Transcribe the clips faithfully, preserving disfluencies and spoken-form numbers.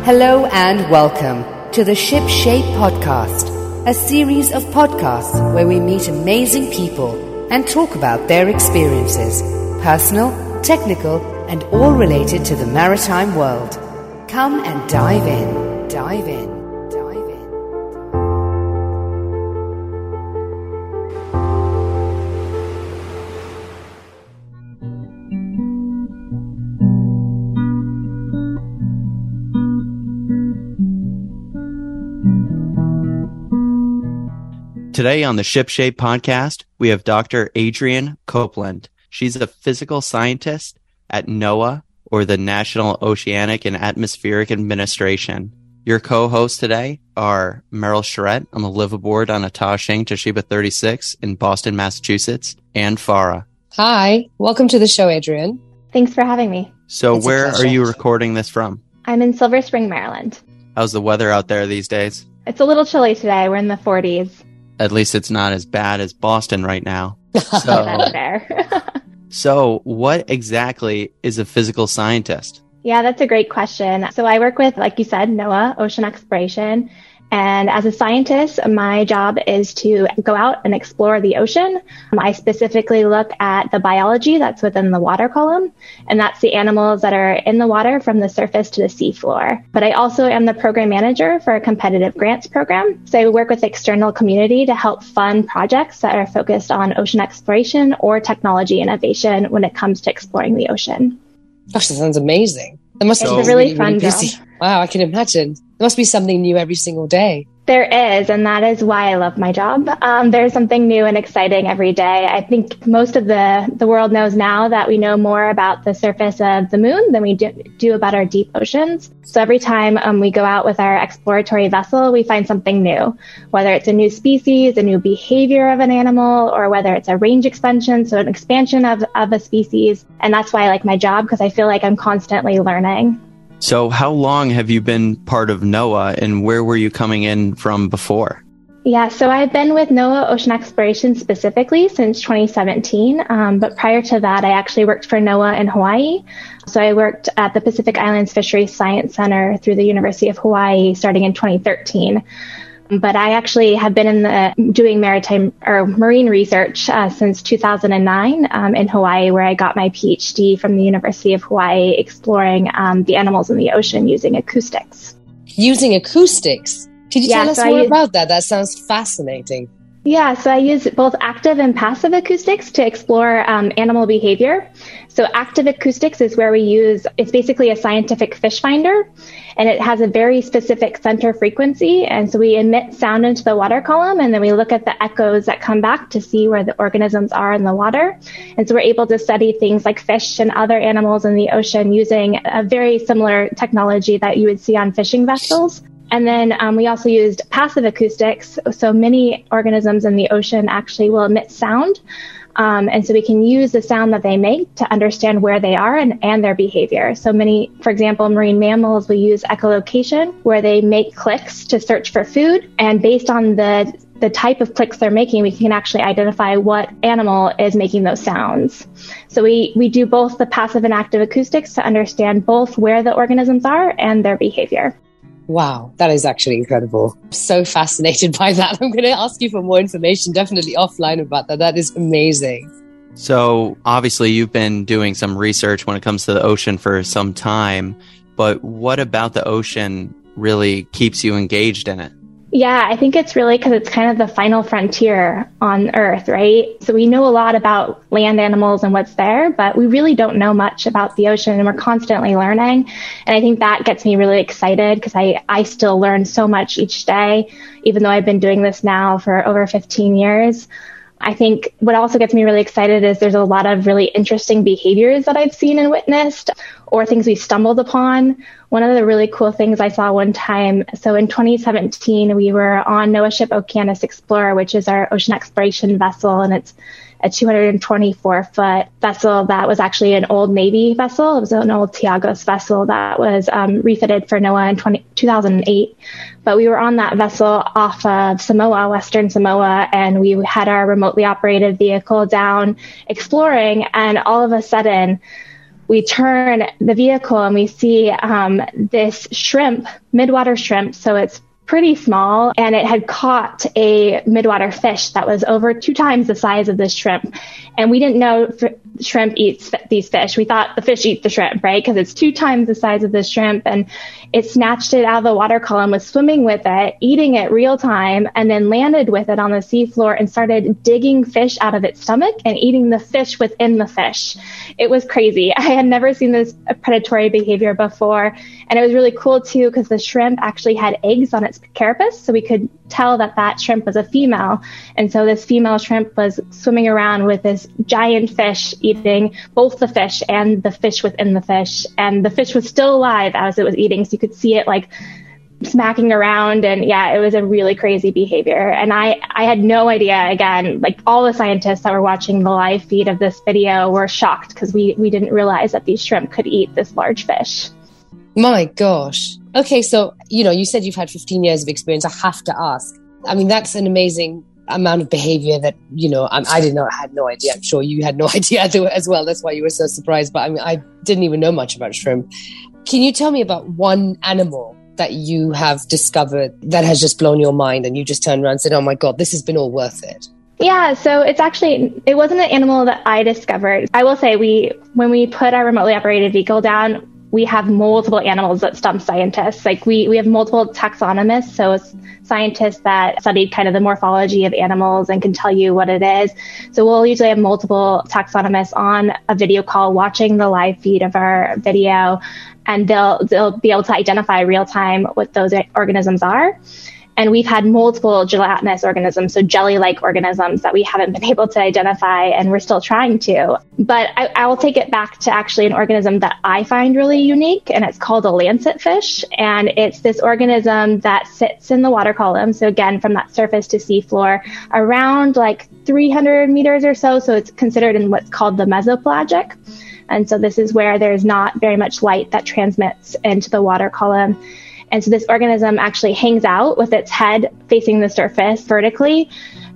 Hello and welcome to the Ship Shape Podcast, a series of podcasts where we meet amazing people and talk about their experiences, personal, technical, and all related to the maritime world. Come and dive in, dive in. Today on the Ship Shape Podcast, we have Doctor Adrienne Copeland. She's a physical scientist at NOAA, or the National Oceanic and Atmospheric Administration. Your co-hosts today are Meryl Charette on the liveaboard on a Ta-Ching Toshiba thirty-six in Boston, Massachusetts, and Farah. Hi, welcome to the show, Adrienne. Thanks for having me. So it's where are you recording this from? I'm in Silver Spring, Maryland. How's the weather out there these days? It's a little chilly today. We're in the forties. At least it's not as bad as Boston right now. So, that's fair. So what exactly is a physical scientist? Yeah, that's a great question. So I work with, like you said, NOAA, Ocean Exploration. And as a scientist, my job is to go out and explore the ocean. I specifically look at the biology that's within the water column, and that's the animals that are in the water from the surface to the seafloor. But I also am the program manager for a competitive grants program. So I work with the external community to help fund projects that are focused on ocean exploration or technology innovation when it comes to exploring the ocean. Gosh, that sounds amazing. That must it's be a really, really fun really busy. job. Wow, I can imagine. There must be something new every single day. There is, and that is why I love my job. Um, there's something new and exciting every day. I think most of the, the world knows now that we know more about the surface of the moon than we do, do about our deep oceans. So every time um, we go out with our exploratory vessel, we find something new, whether it's a new species, a new behavior of an animal, or whether it's a range expansion, so an expansion of, of a species. And that's why I like my job, because I feel like I'm constantly learning. So how long have you been part of NOAA, and where were you coming in from before? Yeah, so I've been with NOAA Ocean Exploration specifically since twenty seventeen. Um, but prior to that, I actually worked for NOAA in Hawaii. So I worked at the Pacific Islands Fisheries Science Center through the University of Hawaii starting in twenty thirteen. But I actually have been in the doing maritime or marine research uh, since two thousand nine um, in Hawaii, where I got my P H D from the University of Hawaii, exploring um, the animals in the ocean using acoustics. Using acoustics? Could you yeah, tell us so more use, about that? That sounds fascinating. Yeah, so I use both active and passive acoustics to explore um, animal behavior. So active acoustics is where we use, it's basically a scientific fish finder, and it has a very specific center frequency. And so we emit sound into the water column, and then we look at the echoes that come back to see where the organisms are in the water. And so we're able to study things like fish and other animals in the ocean using a very similar technology that you would see on fishing vessels. And then um, we also used passive acoustics. So many organisms in the ocean actually will emit sound. Um, and so we can use the sound that they make to understand where they are and, and their behavior. So many, for example, marine mammals will use echolocation, where they make clicks to search for food. And based on the the type of clicks they're making, we can actually identify what animal is making those sounds. So we, we do both the passive and active acoustics to understand both where the organisms are and their behavior. Wow, that is actually incredible. I'm so fascinated by that. I'm going to ask you for more information, definitely offline about that. That is amazing. So obviously you've been doing some research when it comes to the ocean for some time, but what about the ocean really keeps you engaged in it? Yeah, I think it's really because it's kind of the final frontier on Earth, right? So we know a lot about land animals and what's there, but we really don't know much about the ocean, and we're constantly learning. And I think that gets me really excited because I, I still learn so much each day, even though I've been doing this now for over fifteen years. I think what also gets me really excited is there's a lot of really interesting behaviors that I've seen and witnessed, or things we stumbled upon. One of the really cool things I saw one time, so in twenty seventeen, we were on NOAA ship Okeanos Explorer, which is our ocean exploration vessel, and it's a two hundred twenty-four foot vessel that was actually an old Navy vessel. It was an old Tiagos vessel that was um, refitted for NOAA in twenty, two thousand eight. But we were on that vessel off of Samoa, Western Samoa, and we had our remotely operated vehicle down exploring, and all of a sudden, we turn the vehicle and we see um, this shrimp, midwater shrimp. So it's pretty small, and it had caught a midwater fish that was over two times the size of this shrimp. And we didn't know f- shrimp eats f- these fish. We thought the fish eat the shrimp, right? Because it's two times the size of this shrimp. And it snatched it out of the water column, was swimming with it, eating it real time, and then landed with it on the seafloor and started digging fish out of its stomach and eating the fish within the fish. It was crazy. I had never seen this predatory behavior before. And it was really cool too, because the shrimp actually had eggs on its carapace. So we could tell that that shrimp was a female. And so this female shrimp was swimming around with this giant fish, eating both the fish and the fish within the fish. And the fish was still alive as it was eating. So you could see it like smacking around. And yeah, it was a really crazy behavior. And I, I had no idea, again, like all the scientists that were watching the live feed of this video were shocked because we, we didn't realize that these shrimp could eat this large fish. My gosh. Okay, so, you know, you said you've had fifteen years of experience. I have to ask. I mean, that's an amazing amount of behavior that, you know, I, I did not, had no idea. I'm sure you had no idea as well. That's why you were so surprised. But I mean, I didn't even know much about shrimp. Can you tell me about one animal that you have discovered that has just blown your mind and you just turned around and said, oh my God, this has been all worth it? Yeah, so it's actually, it wasn't an animal that I discovered. I will say we, when we put our remotely operated vehicle down, we have multiple animals that stump scientists. Like we, we have multiple taxonomists, so it's scientists that studied kind of the morphology of animals and can tell you what it is. So we'll usually have multiple taxonomists on a video call watching the live feed of our video, and they'll they'll be able to identify real time what those organisms are. And we've had multiple gelatinous organisms, so jelly-like organisms that we haven't been able to identify, and we're still trying to. But I, I will take it back to actually an organism that I find really unique, and it's called a lancetfish. And it's this organism that sits in the water column, so again, from that surface to seafloor, around like three hundred meters or so. So it's considered in what's called the mesopelagic. And so this is where there's not very much light that transmits into the water column. And so this organism actually hangs out with its head facing the surface vertically.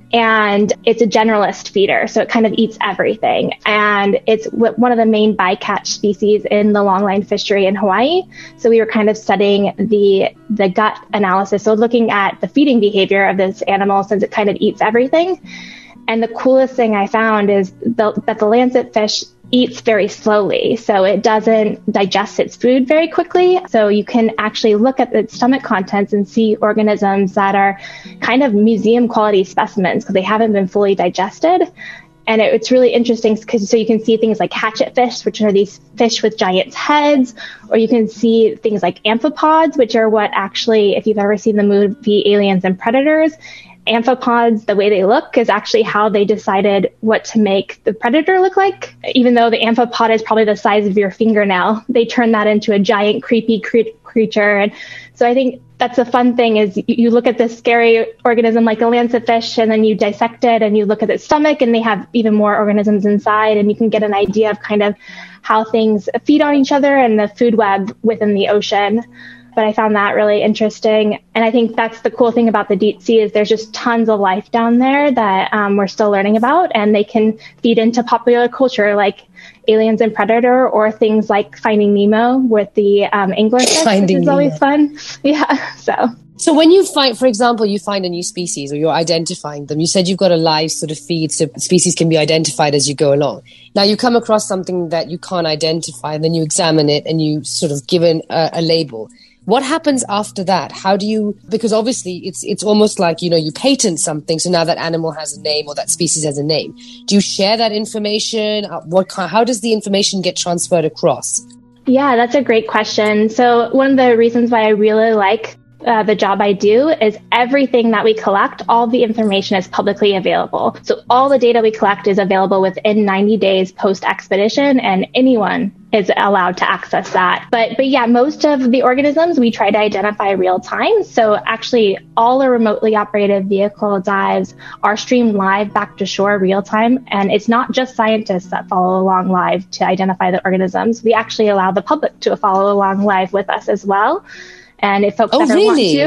And it's a generalist feeder, so it kind of eats everything. And it's one of the main bycatch species in the longline fishery in Hawaii. So we were kind of studying the the gut analysis, so looking at the feeding behavior of this animal since it kind of eats everything. And the coolest thing I found is the, that the lancetfish eats very slowly, so it doesn't digest its food very quickly. So you can actually look at its stomach contents and see organisms that are kind of museum quality specimens because they haven't been fully digested. And it, it's really interesting because so you can see things like hatchet fish, which are these fish with giant heads, or you can see things like amphipods, which are what actually, if you've ever seen the movie Aliens and Predators, amphipods, the way they look is actually how they decided what to make the predator look like. Even though the amphipod is probably the size of your fingernail, they turned that into a giant creepy cre- creature. And so I think that's a fun thing is you, you look at this scary organism like a lancetfish and then you dissect it and you look at its stomach and they have even more organisms inside, and you can get an idea of kind of how things feed on each other and the food web within the ocean. But I found that really interesting. And I think that's the cool thing about the deep sea is there's just tons of life down there that um, we're still learning about, and they can feed into popular culture like Aliens and Predator, or things like Finding Nemo with the um, anglerfish, Finding which is Nemo. always fun. Yeah, so. So when you find, for example, you find a new species or you're identifying them, you said you've got a live sort of feed so species can be identified as you go along. Now you come across something that you can't identify and then you examine it and you sort of give it a, a label. What happens after that? How do you, because obviously it's it's almost like, you know, you patent something. So now that animal has a name or that species has a name. Do you share that information? What kind, how does the information get transferred across? Yeah, that's a great question. So one of the reasons why I really like Uh, the job I do is everything that we collect, all the information is publicly available. So all the data we collect is available within ninety days post-expedition, and anyone is allowed to access that. But but yeah, most of the organisms we try to identify real time. So actually all our remotely operated vehicle dives are streamed live back to shore real time. And it's not just scientists that follow along live to identify the organisms. We actually allow the public to follow along live with us as well. And if folks oh, ever really? want to,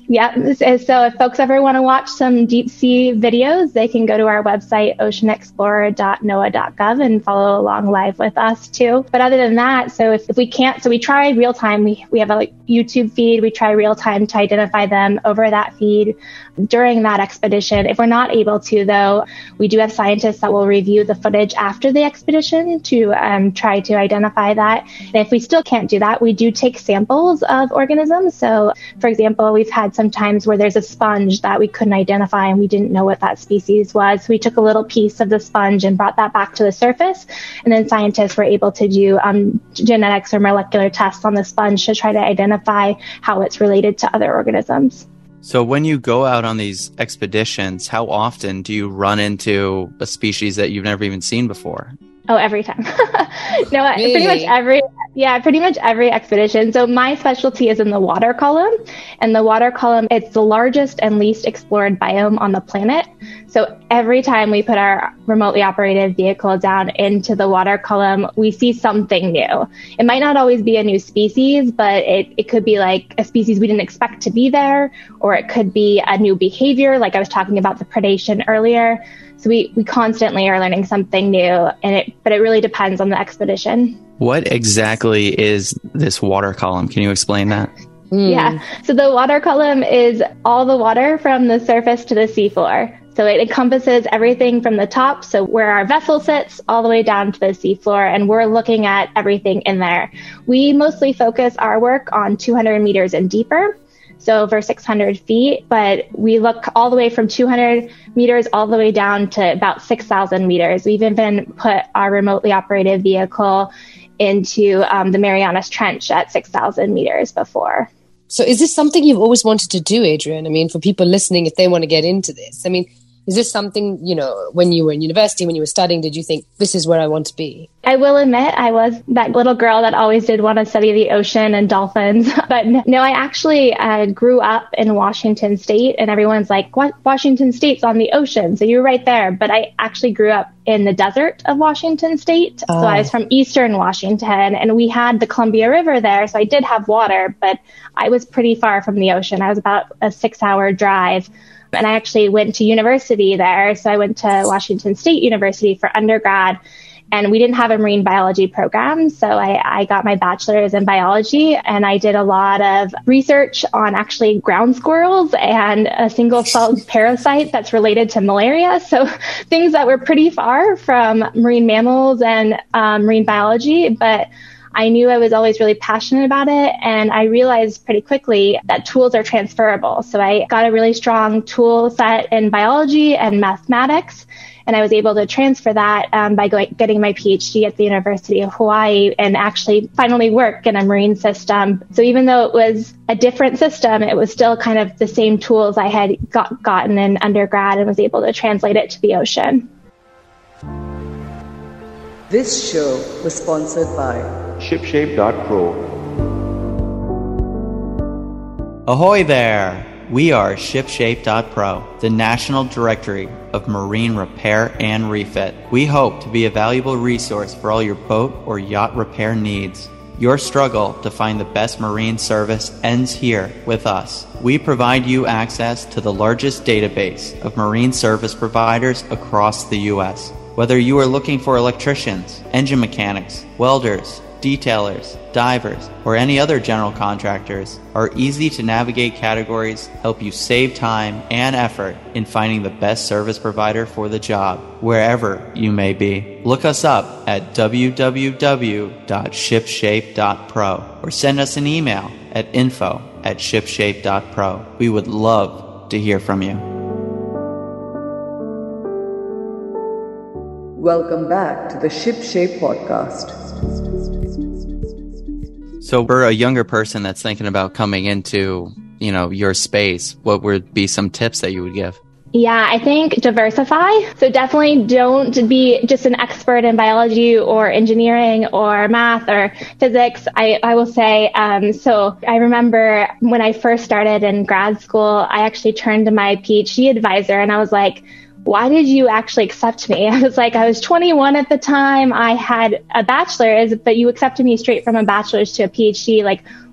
Yeah. So if folks ever want to watch some deep sea videos, they can go to our website, ocean explorer dot noaa dot gov, and follow along live with us too. But other than that, so if, if we can't, so we try real time. We, we have a YouTube feed. We try real time to identify them over that feed during that expedition. If we're not able to, though, we do have scientists that will review the footage after the expedition to um, try to identify that. And if we still can't do that, we do take samples of organisms. So, for example, we've had some times where there's a sponge that we couldn't identify and we didn't know what that species was. So we took a little piece of the sponge and brought that back to the surface. And then scientists were able to do um, genetics or molecular tests on the sponge to try to identify how it's related to other organisms. So when you go out on these expeditions, how often do you run into a species that you've never even seen before? Oh, every time. No, Really? pretty much every, yeah, pretty much every expedition. So my specialty is in the water column, and the water column, it's the largest and least explored biome on the planet. So every time we put our remotely operated vehicle down into the water column, we see something new. It might not always be a new species, but it, it could be like a species we didn't expect to be there, or it could be a new behavior, like I was talking about the predation earlier. So we, we constantly are learning something new, and it, but it really depends on the expedition. What exactly is this water column? Can you explain that? Mm. Yeah. So the water column is all the water from the surface to the seafloor. So it encompasses everything from the top, so where our vessel sits, all the way down to the seafloor, and we're looking at everything in there. We mostly focus our work on two hundred meters and deeper, so over six hundred feet, but we look all the way from two hundred meters all the way down to about six thousand meters. We've even put our remotely operated vehicle into um, the Marianas Trench at six thousand meters before. So is this something you've always wanted to do, Adrian? I mean, for people listening, if they want to get into this, I mean, is this something, you know, when you were in university, when you were studying, did you think this is where I want to be? I will admit I was that little girl that always did want to study the ocean and dolphins. But no, I actually uh, grew up in Washington State, and everyone's like, what? Washington State's on the ocean, so you're right there. But I actually grew up in the desert of Washington State. Oh. So I was from Eastern Washington, and we had the Columbia River there. So I did have water, but I was pretty far from the ocean. I was about a six hour drive. And I actually went to university there. So I went to Washington State University for undergrad, and we didn't have a marine biology program. So I, I got my bachelor's in biology, and I did a lot of research on actually ground squirrels and a single-celled parasite that's related to malaria. So things that were pretty far from marine mammals and um, marine biology, but I knew I was always really passionate about it, and I realized pretty quickly that tools are transferable. So I got a really strong tool set in biology and mathematics, and I was able to transfer that um, by going, getting my PhD at the University of Hawaii and actually finally work in a marine system. So even though it was a different system, it was still kind of the same tools I had got, gotten in undergrad, and was able to translate it to the ocean. This show was sponsored by shipshape dot pro. Ahoy there! We are shipshape dot pro, the national directory of marine repair and refit. We hope to be a valuable resource for all your boat or yacht repair needs. Your struggle to find the best marine service ends here with us. We provide you access to the largest database of marine service providers across the U S Whether you are looking for electricians, engine mechanics, welders, detailers, divers, or any other general contractors, our easy-to-navigate categories help you save time and effort in finding the best service provider for the job, wherever you may be. Look us up at w w w dot shipshape dot pro or send us an email at info at shipshape dot pro. We would love to hear from you. Welcome back to the Shipshape Podcast. So for a younger person that's thinking about coming into, you know, your space, what would be some tips that you would give? Yeah, I think diversify. So definitely don't be just an expert in biology or engineering or math or physics. I, I will say, um, so I remember when I first started in grad school, I actually turned to my PhD advisor and I was like, why did you actually accept me? I was like, I was twenty-one at the time. I had a bachelor's, but you accepted me straight from a bachelor's to a PhD. Like,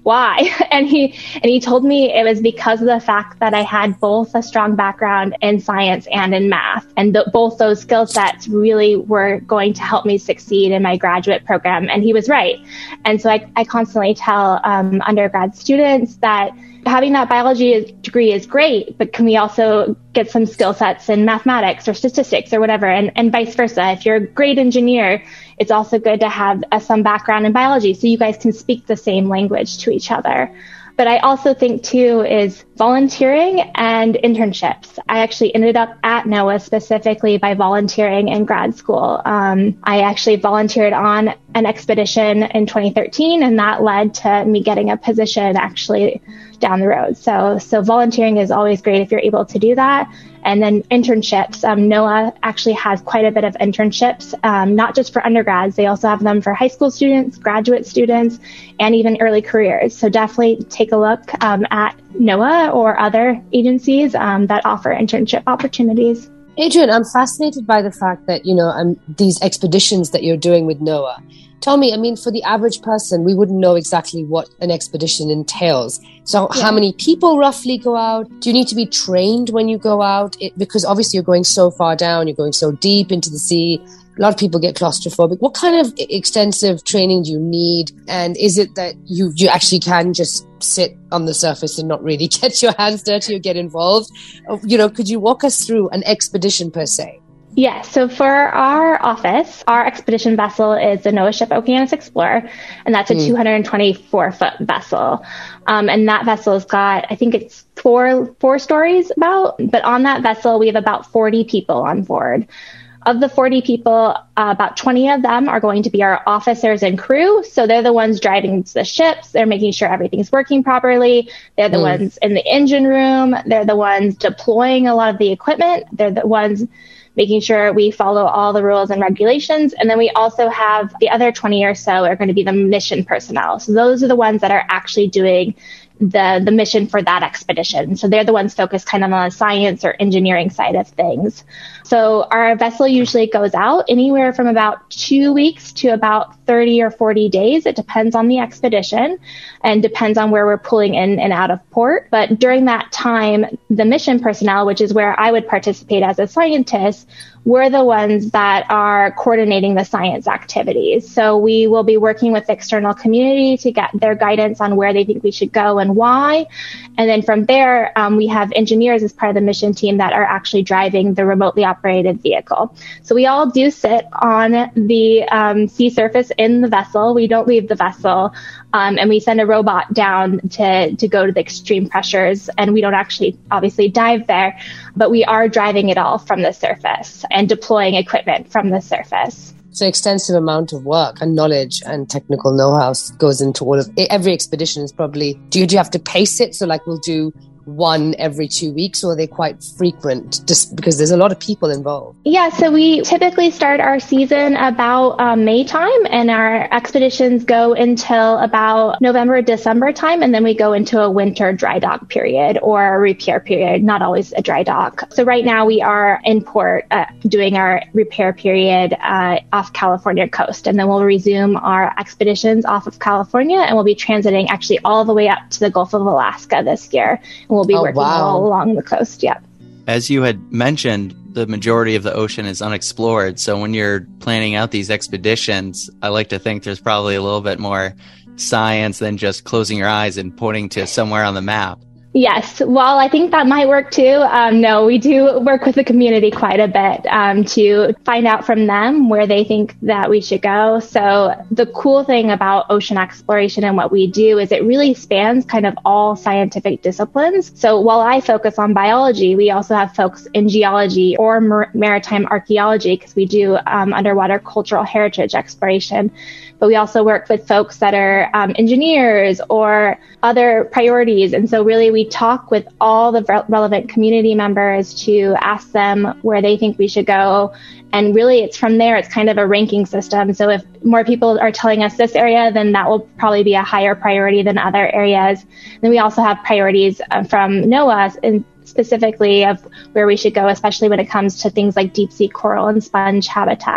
why? And he and he told me it was because of the fact that I had both a strong background in science and in math. And th- both those skill sets really were going to help me succeed in my graduate program. And he was right. And so I, I constantly tell um, undergrad students that having that biology degree is great, but can we also get some skill sets in mathematics or statistics or whatever, and, and vice versa. If you're a great engineer, it's also good to have uh, some background in biology so you guys can speak the same language to each other. But I also think, too, is volunteering and internships. I actually ended up at NOAA specifically by volunteering in grad school. Um, I actually volunteered on an expedition in twenty thirteen, and that led to me getting a position actually down the road. So, so volunteering is always great if you're able to do that. And then internships. Um, NOAA actually has quite a bit of internships, um, not just for undergrads. They also have them for high school students, graduate students, and even early careers. So definitely take a look um, at NOAA or other agencies um, that offer internship opportunities. Adrian, I'm fascinated by the fact that, you know, um, these expeditions that you're doing with NOAA. Tell me, I mean, for the average person, we wouldn't know exactly what an expedition entails. So yeah. How many people roughly go out? Do you need to be trained when you go out? It, because obviously you're going so far down, you're going so deep into the sea. A lot of people get claustrophobic. What kind of extensive training do you need? And is it that you, you actually can just sit on the surface and not really get your hands dirty or get involved? You know, could you walk us through an expedition per se? Yes. So for our office, our expedition vessel is the NOAA ship Okeanos Explorer, and that's a mm. two hundred twenty-four foot vessel. Um, and that vessel's got, I think it's four, four stories about, but on that vessel, we have about forty people on board. Of the forty people, uh, about twenty of them are going to be our officers and crew. So they're the ones driving the ships. They're making sure everything's working properly. They're the mm. ones in the engine room. They're the ones deploying a lot of the equipment. They're the ones making sure we follow all the rules and regulations. And then we also have the other twenty or so are going to be the mission personnel. So those are the ones that are actually doing the, the mission for that expedition. So they're the ones focused kind of on the science or engineering side of things. So our vessel usually goes out anywhere from about two weeks to about thirty or forty days. It depends on the expedition and depends on where we're pulling in and out of port. But during that time, the mission personnel, which is where I would participate as a scientist, we're the ones that are coordinating the science activities. So we will be working with the external community to get their guidance on where they think we should go and why. And then from there, um, we have engineers as part of the mission team that are actually driving the remotely operated vehicle. So we all do sit on the um, sea surface in the vessel. We don't leave the vessel. Um, and we send a robot down to, to go to the extreme pressures. And we don't actually obviously dive there, but we are driving it all from the surface and deploying equipment from the surface. So extensive amount of work and knowledge and technical know-how goes into all of every expedition is probably, do you, do you have to pace it? So like we'll do one every two weeks, or are they quite frequent just because there's a lot of people involved? Yeah, so we typically start our season about um, May time, and our expeditions go until about November, December time, and then we go into a winter dry dock period or a repair period, not always a dry dock. So right now we are in port uh, doing our repair period uh, off California coast, and then we'll resume our expeditions off of California, and we'll be transiting actually all the way up to the Gulf of Alaska this year. We'll be oh, working wow. all along the coast, yeah. As you had mentioned, the majority of the ocean is unexplored. So when you're planning out these expeditions, I like to think there's probably a little bit more science than just closing your eyes and pointing to somewhere on the map. Yes. Well, I think that might work too. Um, no, we do work with the community quite a bit um, to find out from them where they think that we should go. So the cool thing about ocean exploration and what we do is it really spans kind of all scientific disciplines. So while I focus on biology, we also have folks in geology or mar- maritime archaeology because we do um, underwater cultural heritage exploration. But we also work with folks that are um, engineers or other priorities. And so really we talk with all the re- relevant community members to ask them where they think we should go. And really it's from there, it's kind of a ranking system. So if more people are telling us this area, then that will probably be a higher priority than other areas. Then we also have priorities uh, from NOAA and specifically of where we should go, especially when it comes to things like deep sea coral and sponge habitat.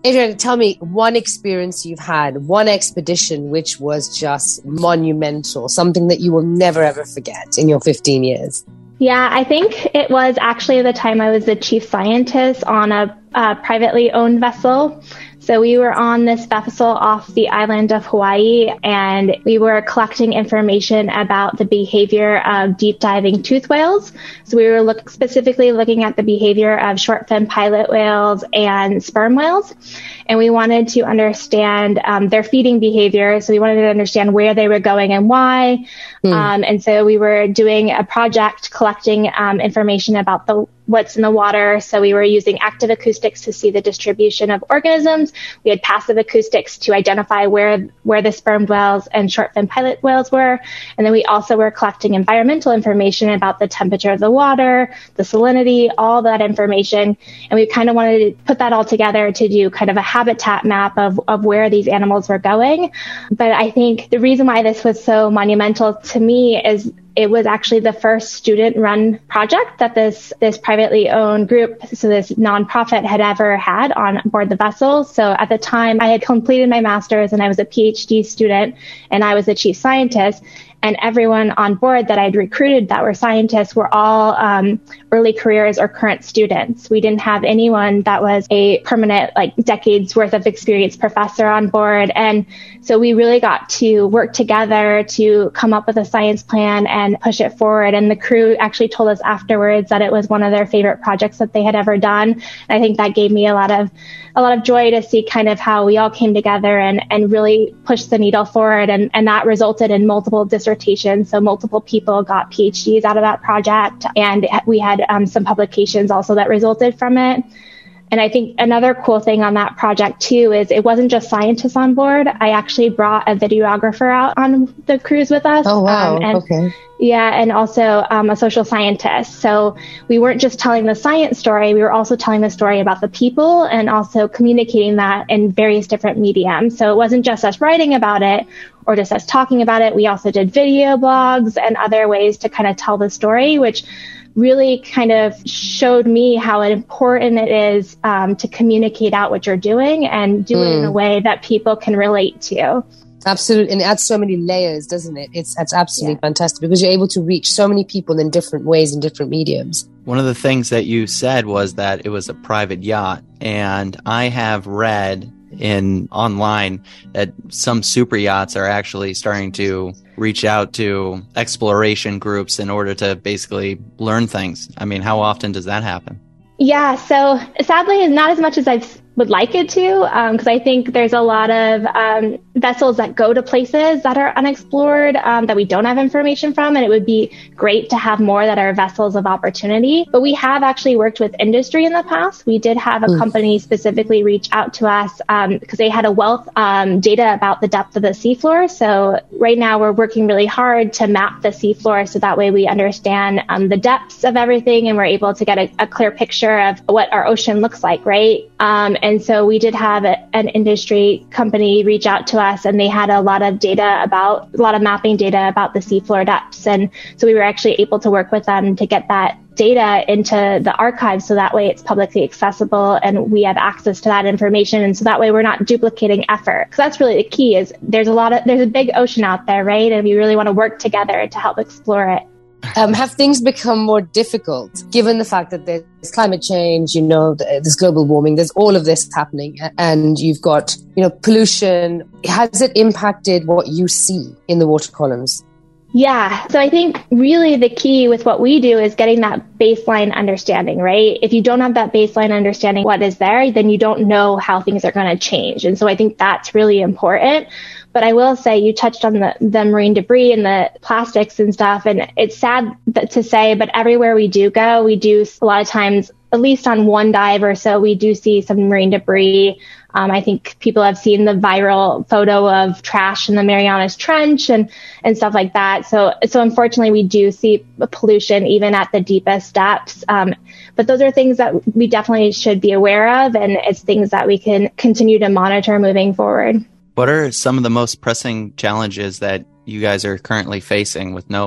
Adrian, tell me one experience you've had, one expedition which was just monumental, something that you will never ever forget in your fifteen years. Yeah, I think it was actually the time I was the chief scientist on a, a privately owned vessel. So we were on this vessel off the island of Hawaii, and we were collecting information about the behavior of deep diving toothed whales. So we were look, specifically looking at the behavior of short-fin pilot whales and sperm whales. And we wanted to understand um, their feeding behavior. So we wanted to understand where they were going and why. Mm. Um, and so we were doing a project collecting um, information about the what's in the water. So we were using active acoustics to see the distribution of organisms. We had passive acoustics to identify where where the sperm whales and short-fin pilot whales were. And then we also were collecting environmental information about the temperature of the water, the salinity, all that information. And we kind of wanted to put that all together to do kind of a habitat map of, of where these animals were going. But I think the reason why this was so monumental to me is it was actually the first student-run project that this this privately owned group, so this nonprofit, had ever had on board the vessel. So at the time, I had completed my master's and I was a PhD student, and I was the chief scientist. And everyone on board that I'd recruited that were scientists were all um, early careers or current students. We didn't have anyone that was a permanent, like decades worth of experience professor on board. And so we really got to work together to come up with a science plan and push it forward. And the crew actually told us afterwards that it was one of their favorite projects that they had ever done. And I think that gave me a lot of a lot of joy to see kind of how we all came together and, and really pushed the needle forward. And, and that resulted in multiple dissertations. So multiple people got PhDs out of that project. And we had um, some publications also that resulted from it. And I think another cool thing on that project, too, is it wasn't just scientists on board. I actually brought a videographer out on the cruise with us. Oh, wow. Um, and, okay. Yeah, and also um, a social scientist. So we weren't just telling the science story. We were also telling the story about the people and also communicating that in various different mediums. So it wasn't just us writing about it or just us talking about it. We also did video blogs and other ways to kind of tell the story, which really kind of showed me how important it is um, to communicate out what you're doing and do mm. it in a way that people can relate to. Absolutely. And it adds so many layers, doesn't it? It's, it's absolutely yeah. fantastic because you're able to reach so many people in different ways and different mediums. One of the things that you said was that it was a private yacht. And I have read in online that some super yachts are actually starting to reach out to exploration groups in order to basically learn things. I mean, how often does that happen? Yeah, so sadly, not as much as I would like it to, because um, I think there's a lot of um, vessels that go to places that are unexplored, um, that we don't have information from, and it would be great to have more that are vessels of opportunity. But we have actually worked with industry in the past. We did have a mm. company specifically reach out to us um, because they had a wealth um, data about the depth of the seafloor. So right now we're working really hard to map the seafloor so that way we understand um, the depths of everything and we're able to get a, a clear picture of what our ocean looks like, right? Um, and so we did have a, an industry company reach out to us, and they had a lot of data about, a lot of mapping data about the seafloor depths. And so we were actually able to work with them to get that data into the archive so that way it's publicly accessible and we have access to that information. And so that way we're not duplicating effort. Because that's really the key is there's a lot of, there's a big ocean out there, right? And we really want to work together to help explore it. Um, have things become more difficult given the fact that there's climate change, you know, there's global warming, there's all of this happening, and you've got, you know, pollution. Has it impacted what you see in the water columns? Yeah. So I think really the key with what we do is getting that baseline understanding, right? If you don't have that baseline understanding what is there, then you don't know how things are going to change. And so I think that's really important. But I will say you touched on the, the marine debris and the plastics and stuff. And it's sad to say, but everywhere we do go, we do a lot of times, at least on one dive or so, we do see some marine debris. Um, I think people have seen the viral photo of trash in the Marianas Trench and, and stuff like that. So, so unfortunately, we do see pollution even at the deepest depths. Um, but those are things that we definitely should be aware of. And it's things that we can continue to monitor moving forward. What are some of the most pressing challenges that you guys are currently facing with NOAA?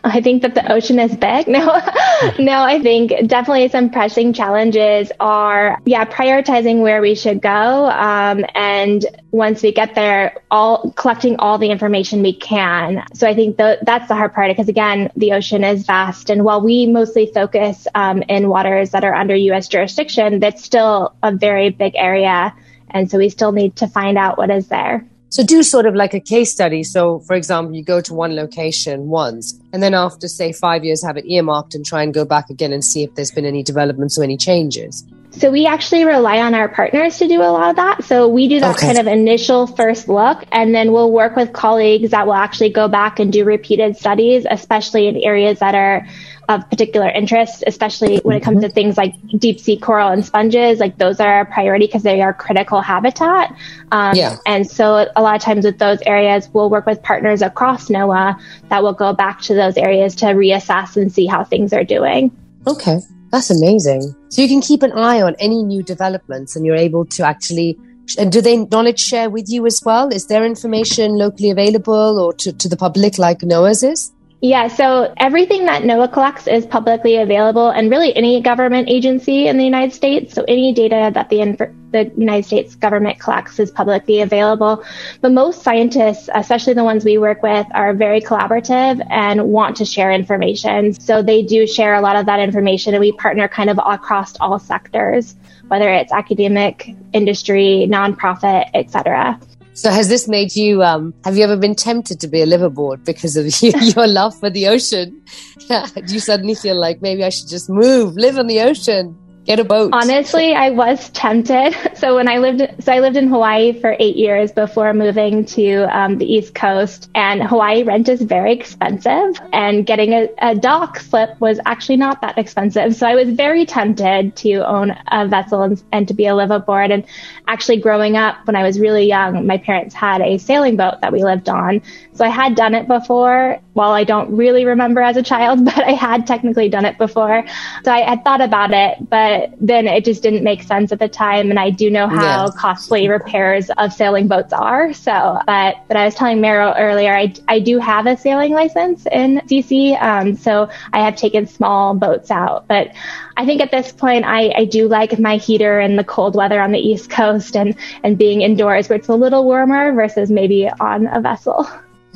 I think that the ocean is big. No, no, I think definitely some pressing challenges are, yeah, prioritizing where we should go. Um, and once we get there, all collecting all the information we can. So I think the, that's the hard part because, again, the ocean is vast. And while we mostly focus um, in waters that are under U S jurisdiction, that's still a very big area. And so we still need to find out what is there. So do sort of like a case study. So, for example, you go to one location once, and then after, say, five years, have it earmarked and try and go back again and see if there's been any developments or any changes. So we actually rely on our partners to do a lot of that. So we do that okay. kind of initial first look, and then we'll work with colleagues that will actually go back and do repeated studies, especially in areas that are of particular interest, especially when it comes mm-hmm. to things like deep sea coral and sponges. Like those are a priority because they are critical habitat. Um, yeah. And so a lot of times with those areas, we'll work with partners across NOAA that will go back to those areas to reassess and see how things are doing. Okay. That's amazing. So you can keep an eye on any new developments and you're able to actually, and do they knowledge share with you as well? Is there information locally available or to, to the public like NOAA's is? Yeah, so everything that NOAA collects is publicly available, and really any government agency in the United States. So any data that the, inf- the United States government collects is publicly available. But most scientists, especially the ones we work with, are very collaborative and want to share information. So they do share a lot of that information, and we partner kind of across all sectors, whether it's academic, industry, nonprofit, et cetera. So has this made you, um, have you ever been tempted to be a liveaboard because of your love for the ocean? Do you suddenly feel like maybe I should just move, live on the ocean, get a boat? Honestly, I was tempted. So when I lived, so I lived in Hawaii for eight years before moving to um, the East Coast, and Hawaii rent is very expensive, and getting a, a dock slip was actually not that expensive. So I was very tempted to own a vessel and, and to be a liveaboard. And actually growing up when I was really young, my parents had a sailing boat that we lived on. So I had done it before. While I don't really remember as a child, but I had technically done it before. So I had thought about it, but then it just didn't make sense at the time. And I do know how yeah. costly repairs of sailing boats are. So, but, but I was telling Meryl earlier, I, I do have a sailing license in D C. Um, so I have taken small boats out, but I think at this point, I, I do like my heater in the cold weather on the East Coast and, and being indoors where it's a little warmer versus maybe on a vessel.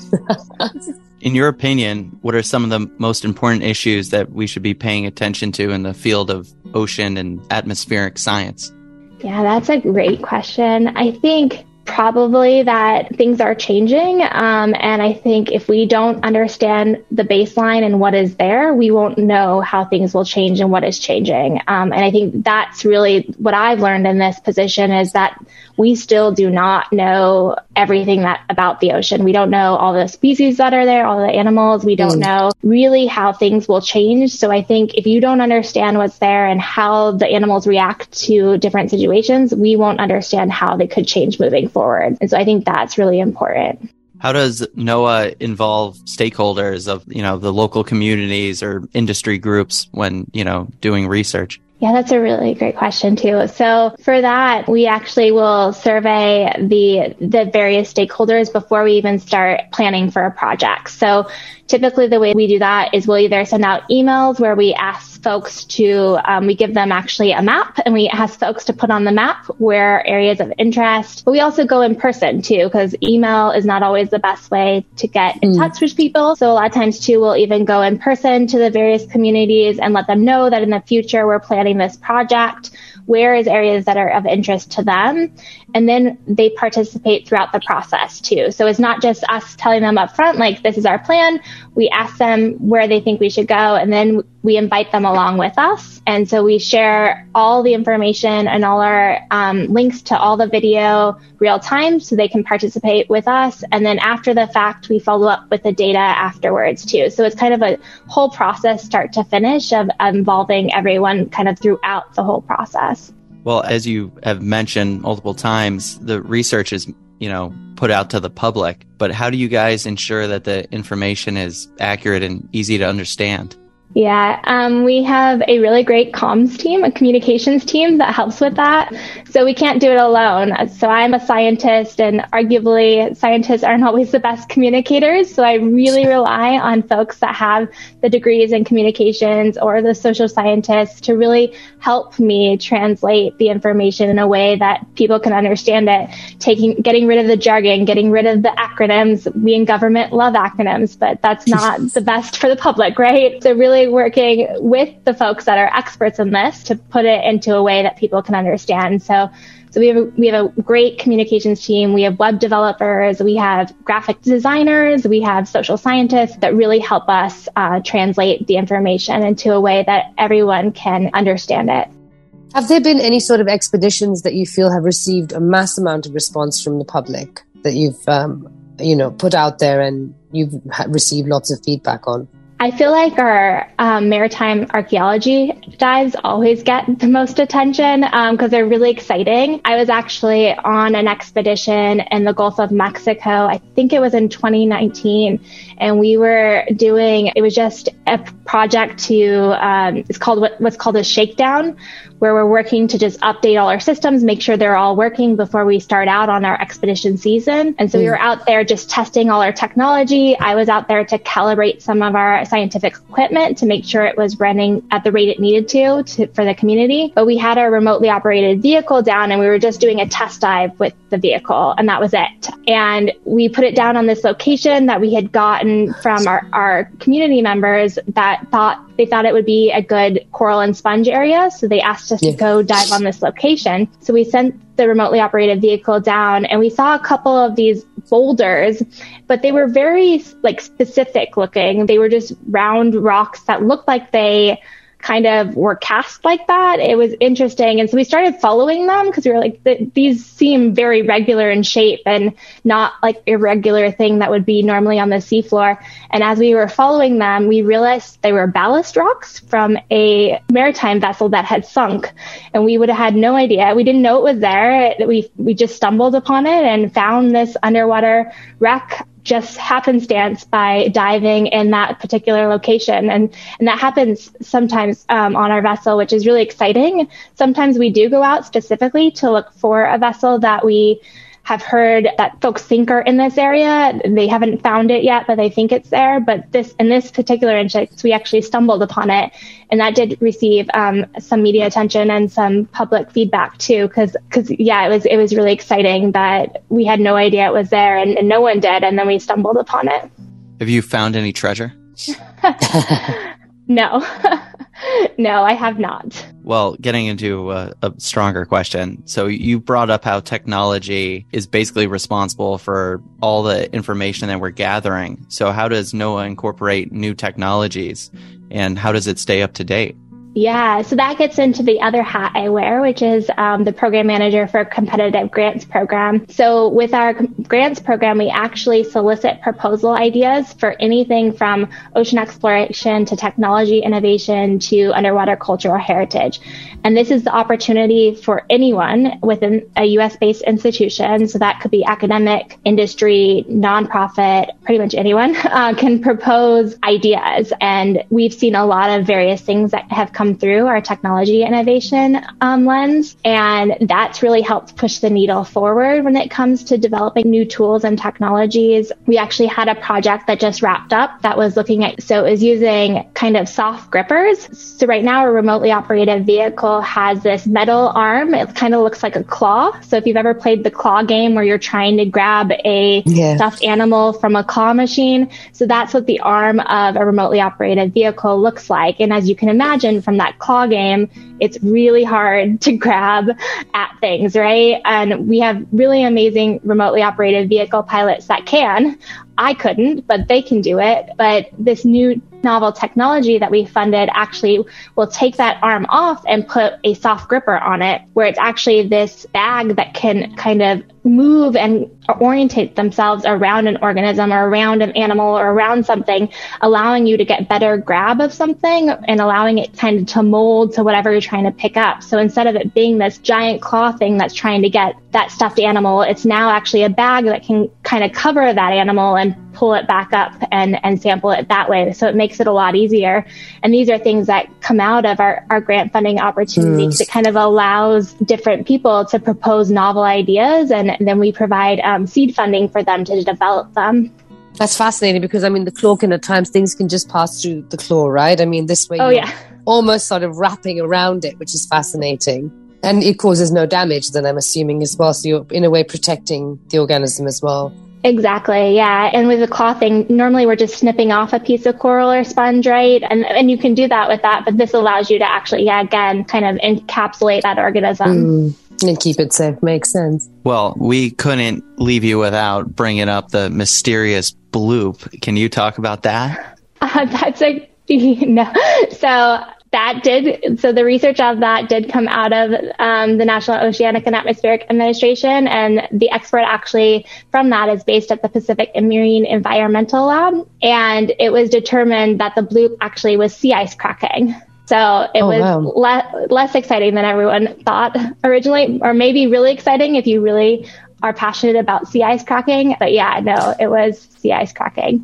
In your opinion, what are some of the most important issues that we should be paying attention to in the field of ocean and atmospheric science? Yeah, that's a great question. I think probably that things are changing. Um, and I think if we don't understand the baseline and what is there, we won't know how things will change and what is changing. Um, and I think that's really what I've learned in this position is that we still do not know everything that about the ocean. We don't know all the species that are there, all the animals. We don't mm. know really how things will change. So I think if you don't understand what's there and how the animals react to different situations, we won't understand how they could change moving forward. And so I think that's really important. How does NOAA involve stakeholders of, you know, the local communities or industry groups when, you know, doing research? Yeah, that's a really great question too. So for that, we actually will survey the the various stakeholders before we even start planning for a project. So typically the way we do that is we'll either send out emails where we ask folks to, um, we give them actually a map and we ask folks to put on the map where areas of interest, but we also go in person too, because email is not always the best way to get in mm. touch with people. So a lot of times too, we'll even go in person to the various communities and let them know that in the future we're planning this project. Where is areas that are of interest to them? And then they participate throughout the process too. So it's not just us telling them up front, like, this is our plan. We ask them where they think we should go, and then we invite them along with us. And so we share all the information and all our um, links to all the video real time so they can participate with us. And then after the fact, we follow up with the data afterwards too. So it's kind of a whole process start to finish of involving everyone kind of throughout the whole process. Well, as you have mentioned multiple times, the research is, you know, put out to the public. But how do you guys ensure that the information is accurate and easy to understand? Yeah, um, we have a really great comms team, a communications team that helps with that. So we can't do it alone. So I'm a scientist, and arguably scientists aren't always the best communicators. So I really rely on folks that have the degrees in communications or the social scientists to really help me translate the information in a way that people can understand it, taking, getting rid of the jargon, getting rid of the acronyms. We in government love acronyms, but that's not the best for the public, right? So really working with the folks that are experts in this to put it into a way that people can understand. So So we have a, we have a great communications team. We have web developers. We have graphic designers. We have social scientists that really help us uh, translate the information into a way that everyone can understand it. Have there been any sort of expeditions that you feel have received a mass amount of response from the public that you've, um, you know, put out there and you've received lots of feedback on? I feel like our um, maritime archaeology dives always get the most attention because um, they're really exciting. I was actually on an expedition in the Gulf of Mexico. I think it was in twenty nineteen. And we were doing, it was just a project to, um, it's called what, what's called a shakedown, where we're working to just update all our systems, make sure they're all working before we start out on our expedition season. And so mm. we were out there just testing all our technology. I was out there to calibrate some of our scientific equipment to make sure it was running at the rate it needed to, to for the community. But we had our remotely operated vehicle down and we were just doing a test dive with the vehicle, and that was it. And we put it down on this location that we had gotten from our, our community members that thought they thought it would be a good coral and sponge area. So they asked us yeah. to go dive on this location. So we sent the remotely operated vehicle down and we saw a couple of these boulders, but they were very like specific looking. They were just round rocks that looked like they kind of were cast like that. It was interesting. And so we started following them because we were like, th- these seem very regular in shape and not like a regular thing that would be normally on the seafloor. And as we were following them, we realized they were ballast rocks from a maritime vessel that had sunk. And we would have had no idea. We didn't know it was there. It, we, we just stumbled upon it and found this underwater wreck just happenstance by diving in that particular location. And, and that happens sometimes um, on our vessel, which is really exciting. Sometimes we do go out specifically to look for a vessel that we have heard that folks think are in this area. They haven't found it yet, but they think it's there. But this, in this particular instance, we actually stumbled upon it. And that did receive um, some media attention and some public feedback too. Cause, cause yeah, it was, it was really exciting that we had no idea it was there and, and no one did. And then we stumbled upon it. Have you found any treasure? No. No, I have not. Well, getting into a, a stronger question. So you brought up how technology is basically responsible for all the information that we're gathering. So how does NOAA incorporate new technologies and how does it stay up to date? Yeah, so that gets into the other hat I wear, which is um, the program manager for competitive grants program. So with our grants program, we actually solicit proposal ideas for anything from ocean exploration to technology innovation to underwater cultural heritage. And this is the opportunity for anyone within a U S-based institution, so that could be academic, industry, nonprofit, pretty much anyone, uh, can propose ideas. And we've seen a lot of various things that have come through our technology innovation um, lens. And that's really helped push the needle forward when it comes to developing new tools and technologies. We actually had a project that just wrapped up that was looking at, so it was using kind of soft grippers. So right now a remotely operated vehicle has this metal arm. It kind of looks like a claw. So if you've ever played the claw game where you're trying to grab a yeah. stuffed animal from a claw machine, so that's what the arm of a remotely operated vehicle looks like. And as you can imagine from that claw game, it's really hard to grab at things, right? And we have really amazing remotely operated vehicle pilots that can. I couldn't, but they can do it. But this new novel technology that we funded actually will take that arm off and put a soft gripper on it, where it's actually this bag that can kind of move and orientate themselves around an organism or around an animal or around something, allowing you to get better grab of something and allowing it kind of to mold to whatever you're trying to pick up. So instead of it being this giant claw thing that's trying to get that stuffed animal, it's now actually a bag that can kind of cover that animal and pull it back up and, and sample it that way. So it makes it a lot easier. And these are things that come out of our, our grant funding opportunities. Mm. It kind of allows different people to propose novel ideas, and then we provide um, seed funding for them to develop them. That's fascinating because, I mean, the claw can at times, things can just pass through the claw, right? I mean, this way oh, you're yeah. almost sort of wrapping around it, which is fascinating. And it causes no damage then, I'm assuming, as well. So you're, in a way, protecting the organism as well. Exactly, yeah. And with the claw thing, normally we're just snipping off a piece of coral or sponge, right? And and you can do that with that, but this allows you to actually, yeah, again, kind of encapsulate that organism. Mm, and keep it safe. Makes sense. Well, we couldn't leave you without bringing up the mysterious bloop. Can you talk about that? Uh, that's a, no. So... That did, so the research of that did come out of um, the National Oceanic and Atmospheric Administration, and the expert actually from that is based at the Pacific and Marine Environmental Lab, and it was determined that the bloop actually was sea ice cracking. So it oh, was wow. le- less exciting than everyone thought originally, or maybe really exciting if you really are passionate about sea ice cracking. But yeah, no, it was sea ice cracking.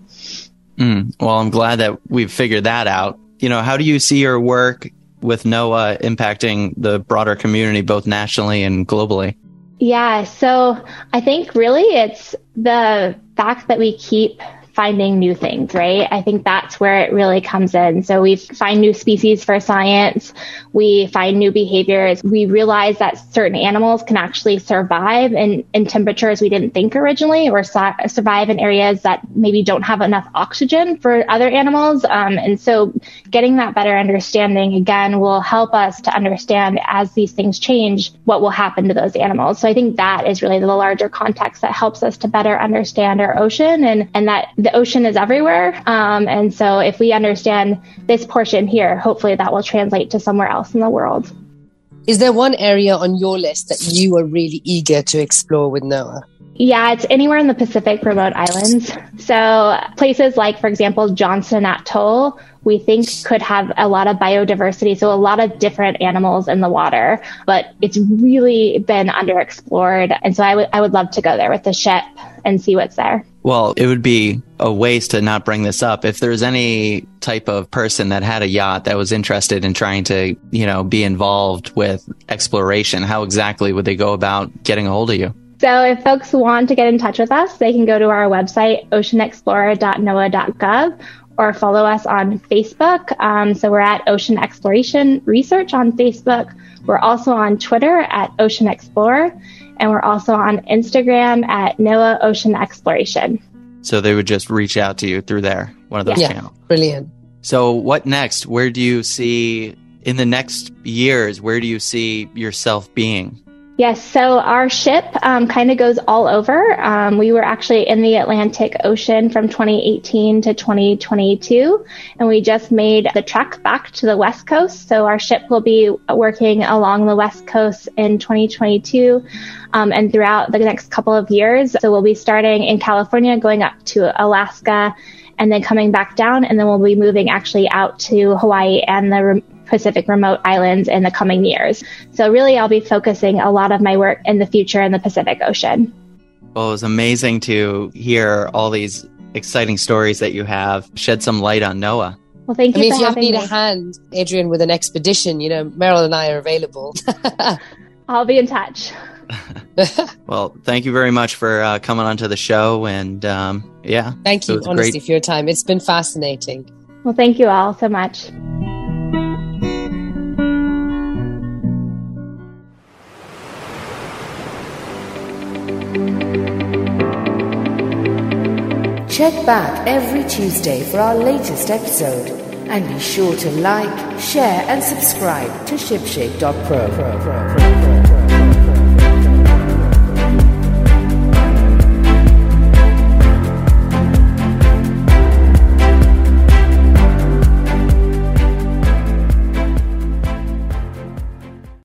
Mm, well, I'm glad that we've figured that out. You know, how do you see your work with NOAA impacting the broader community, both nationally and globally? Yeah, so I think really it's the fact that we keep finding new things, right? I think that's where it really comes in. So we find new species for science. We find new behaviors. We realize that certain animals can actually survive in, in temperatures we didn't think originally, or su- survive in areas that maybe don't have enough oxygen for other animals. Um, and so getting that better understanding, again, will help us to understand as these things change, what will happen to those animals. So I think that is really the larger context that helps us to better understand our ocean, and, and that the ocean is everywhere. Um, and so if we understand this portion here, hopefully that will translate to somewhere else in the world. Is there one area on your list that you are really eager to explore with NOAA? Yeah, it's anywhere in the Pacific remote islands. So places like, for example, Johnston Atoll, we think could have a lot of biodiversity, so a lot of different animals in the water, but it's really been underexplored. And so I would I would love to go there with the ship and see what's there. Well, it would be a waste to not bring this up. If there's any type of person that had a yacht that was interested in trying to, you know, be involved with exploration, how exactly would they go about getting a hold of you? So if folks want to get in touch with us, they can go to our website, ocean explorer dot noaa dot gov, or follow us on Facebook. Um, so we're at Ocean Exploration Research on Facebook. We're also on Twitter at Ocean Explorer, and we're also on Instagram at NOAA Ocean Exploration. So they would just reach out to you through there, one of those yeah. channels. Brilliant. So what next? Where do you see, in the next years, where do you see yourself being? Yes, so our ship um, kind of goes all over. Um, we were actually in the Atlantic Ocean from twenty eighteen to twenty twenty-two, and we just made the trek back to the West Coast. So our ship will be working along the West Coast in twenty twenty-two um, and throughout the next couple of years. So we'll be starting in California, going up to Alaska, and then coming back down, and then we'll be moving actually out to Hawaii and the re- Pacific remote islands in the coming years. So really, I'll be focusing a lot of my work in the future in the Pacific Ocean. Well, it was amazing to hear all these exciting stories that you have. Shed some light on NOAA. Well, thank you I mean, for if you ever having need me. a hand, Adrian, with an expedition, you know, Meryl and I are available. I'll be in touch. Well, thank you very much for uh, coming onto the show. And um, yeah. Thank you, honestly, great... for your time. It's been fascinating. Well, thank you all so much. Check back every Tuesday for our latest episode, and be sure to like, share and subscribe to ship shape dot pro.